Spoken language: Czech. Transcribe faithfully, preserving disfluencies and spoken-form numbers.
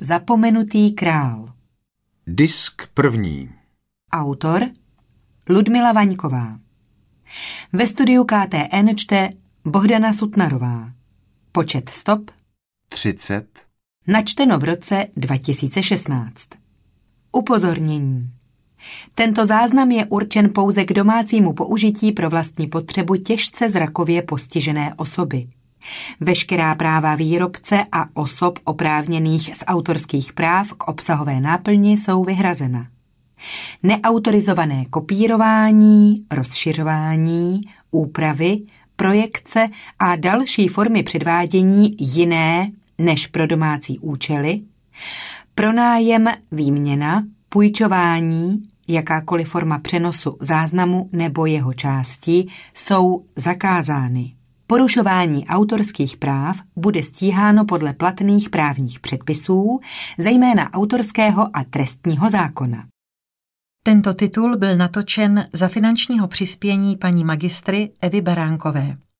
Zapomenutý král. Disk první. Autor Ludmila Vaňková. Ve studiu K T N čte Bohdana Sutnarová. Počet stop třicet. Načteno v roce dva tisíce šestnáct. Upozornění. Tento záznam je určen pouze k domácímu použití pro vlastní potřebu těžce zrakově postižené osoby. Veškerá práva výrobce a osob oprávněných z autorských práv k obsahové náplni jsou vyhrazena. Neautorizované kopírování, rozšiřování, úpravy, projekce a další formy předvádění jiné než pro domácí účely, pronájem, výměna, půjčování, jakákoliv forma přenosu záznamu nebo jeho části jsou zakázány. Porušování autorských práv bude stíháno podle platných právních předpisů, zejména autorského a trestního zákona. Tento titul byl natočen za finančního přispění paní magistry Evy Baránkové.